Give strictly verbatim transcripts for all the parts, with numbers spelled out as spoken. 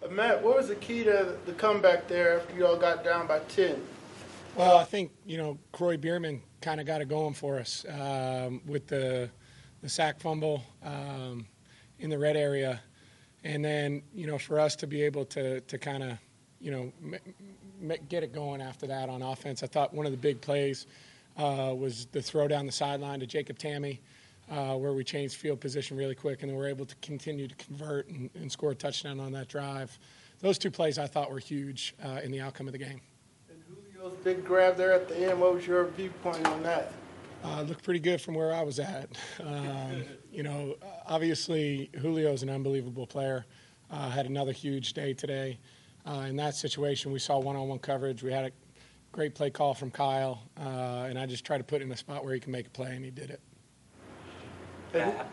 Matt, what was the key to the comeback there after you all got down by ten? Well, I think, you know, Croy Bierman kind of got it going for us um, with the, the sack fumble um, in the red area. And then, you know, for us to be able to, to kind of, you know, m- m- get it going after that on offense, I thought one of the big plays uh, was the throw down the sideline to Jacob Tamme, uh, where we changed field position really quick, and then we're able to continue to convert and, and score a touchdown on that drive. Those two plays I thought were huge uh, in the outcome of the game. Julio's big grab there at the end, what was your viewpoint on that? Uh, looked pretty good from where I was at. Um, you know, obviously Julio's an unbelievable player. Uh, had another huge day today. Uh, in that situation, we saw one-on-one coverage. We had a great play call from Kyle, uh, and I just tried to put him in a spot where he can make a play, and he did it. Matt,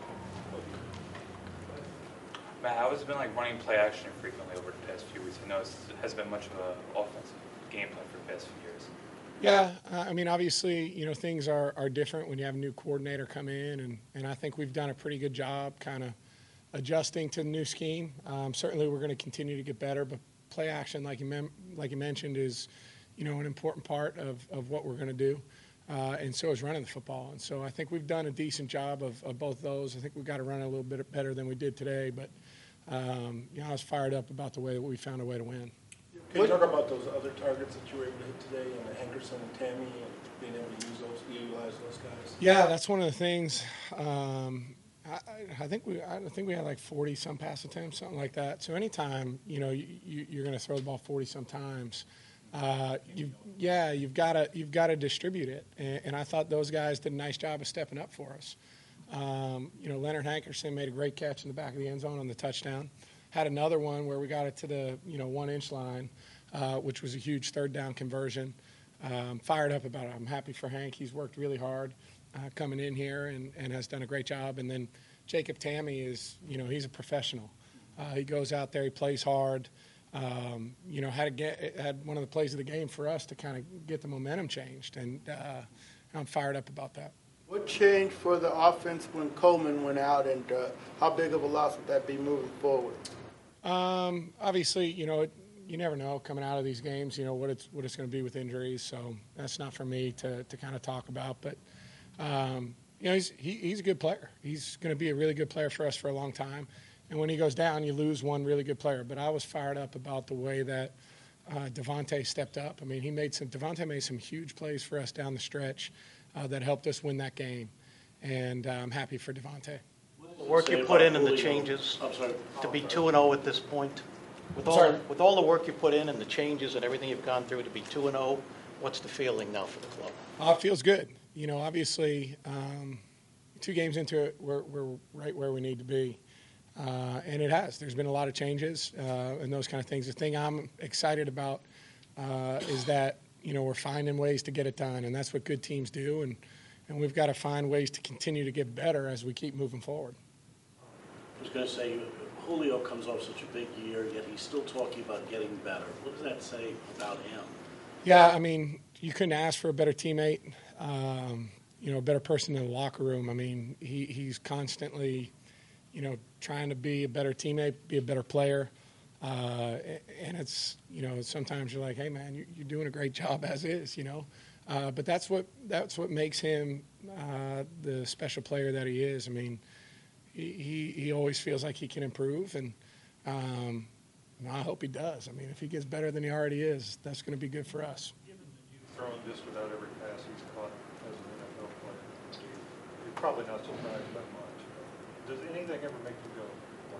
Matt, how has it been like running play action frequently over the past few weeks? I know it hasn't been much of an offensive game plan for the past few years. Yeah, uh, I mean, obviously, you know, things are, are different when you have a new coordinator come in, and, and I think we've done a pretty good job kind of adjusting to the new scheme. Um, certainly we're going to continue to get better, but play action, like you, mem- like you mentioned, is, you know, an important part of, of what we're going to do, uh, and so is running the football. And so I think we've done a decent job of, of both those. I think we've got to run it a little bit better than we did today, but, um, you know, I was fired up about the way that we found a way to win. Can you talk about those other targets that you were able to hit today, and the Hankerson and Tamme, and being able to use those, utilize those guys? Yeah, that's one of the things. Um, I, I think we, I think we had like forty some pass attempts, something like that. So anytime, you know, you, you, you're going to throw the ball forty some times, uh, you, yeah, you've got to, you've got to distribute it. And, and I thought those guys did a nice job of stepping up for us. Um, you know, Leonard Hankerson made a great catch in the back of the end zone on the touchdown. Had another one where we got it to the, you know, one-inch line, uh, which was a huge third down conversion. Um, fired up about it. I'm happy for Hank. He's worked really hard uh, coming in here and, and has done a great job. And then Jacob Tamme is, you know, he's a professional. Uh, he goes out there, he plays hard. Um, you know, had, a get, had one of the plays of the game for us to kind of get the momentum changed. And uh, I'm fired up about that. What changed for the offense when Coleman went out, and uh, how big of a loss would that be moving forward? Um, obviously, you know, it, you never know coming out of these games, you know, what it's what it's going to be with injuries. So that's not for me to, to kind of talk about. But, um, you know, he's, he, he's a good player. He's going to be a really good player for us for a long time. And when he goes down, you lose one really good player. But I was fired up about the way that uh, Devontae stepped up. I mean, he made some – Devontae made some huge plays for us down the stretch uh, that helped us win that game. And uh, I'm happy for Devontae. The work you put in and the changes to be two and oh at this point, with all, Sorry. with all the work you put in and the changes and everything you've gone through to be two and oh, what's the feeling now for the club? Uh, it feels good. You know, obviously, um, two games into it, we're, we're right where we need to be. Uh, and it has. There's been a lot of changes uh, and those kind of things. The thing I'm excited about uh, is that, you know, we're finding ways to get it done, and that's what good teams do. And, and we've got to find ways to continue to get better as we keep moving forward. I was going to say, Julio comes off such a big year, yet he's still talking about getting better. What does that say about him? Yeah, I mean, you couldn't ask for a better teammate, um, you know, a better person in the locker room. I mean, he, he's constantly, you know, trying to be a better teammate, be a better player. Uh, and it's, you know, sometimes you're like, hey, man, you, you're doing a great job as is, you know. Uh, but that's what that's what makes him uh, the special player that he is. I mean, He, he always feels like he can improve, and um, I hope he does. I mean, if he gets better than he already is, that's going to be good for us. Given that you've thrown this without every pass he's caught as an N F L player, you're probably not surprised that much. Does anything ever make you go,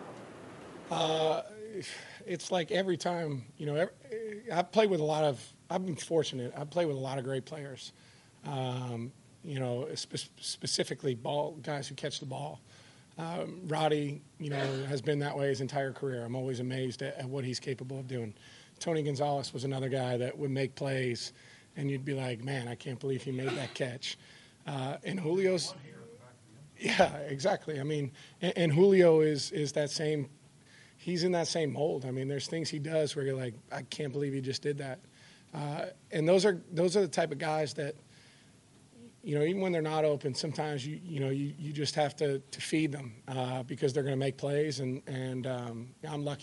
wow? Uh, it's like every time, you know, every, I've played with a lot of, I've been fortunate. I've played with a lot of great players, um, you know, spe- specifically ball guys who catch the ball. Um, Roddy, you know, has been that way his entire career. I'm always amazed at, at what he's capable of doing. Tony Gonzalez was another guy that would make plays, and you'd be like, man, I can't believe he made that catch. Uh, and Julio's, yeah, exactly. I mean, and, and Julio is is that same. He's in that same mold. I mean, there's things he does where you're like, I can't believe he just did that. Uh, and those are those are the type of guys that, you know, even when they're not open, sometimes you you know you, you just have to, to feed them uh, because they're going to make plays. And and um, I'm lucky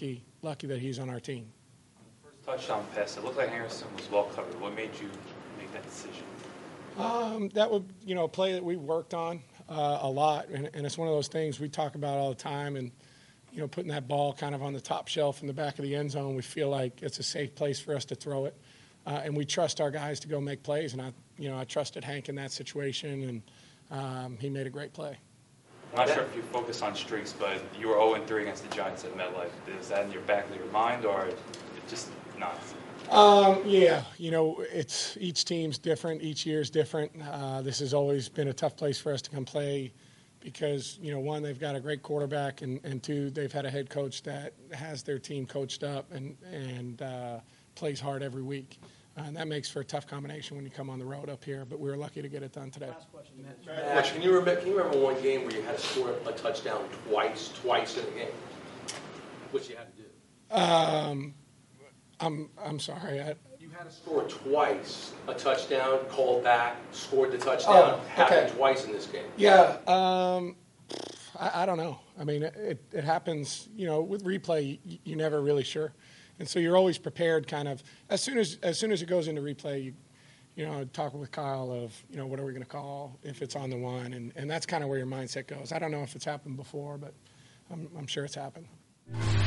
lucky that he's on our team. First touchdown pass, it looked like Henderson was well covered. What made you make that decision? Um, that would, you know, a play that we worked on uh, a lot, and, and it's one of those things we talk about all the time. And you know, putting that ball kind of on the top shelf in the back of the end zone, we feel like it's a safe place for us to throw it, uh, and we trust our guys to go make plays. And I, you know, I trusted Hank in that situation, and um, he made a great play. I'm not sure if you focus on streaks, but you were oh and three against the Giants at MetLife. Is that in your back of your mind, or just not? Um, yeah, you know, it's each team's different. Each year's different. Uh, this has always been a tough place for us to come play because, you know, one, they've got a great quarterback, and, and two, they've had a head coach that has their team coached up and, and uh, plays hard every week. Uh, and that makes for a tough combination when you come on the road up here, but we were lucky to get it done today. Matt, can you remember, can you remember one game where you had to score a touchdown twice, twice in a game? What you had to do? Um, I'm I'm sorry. I, You had to score twice, a touchdown, called back, scored the touchdown. Oh, Happened okay. twice in this game. Yeah, um, I, I don't know. I mean, it, it happens, you know, with replay, you, you're never really sure. And so you're always prepared kind of, as soon as as soon as it goes into replay, you, you know, talking with Kyle of, you know, what are we going to call if it's on the one? And, and that's kind of where your mindset goes. I don't know if it's happened before, but I'm, I'm sure it's happened.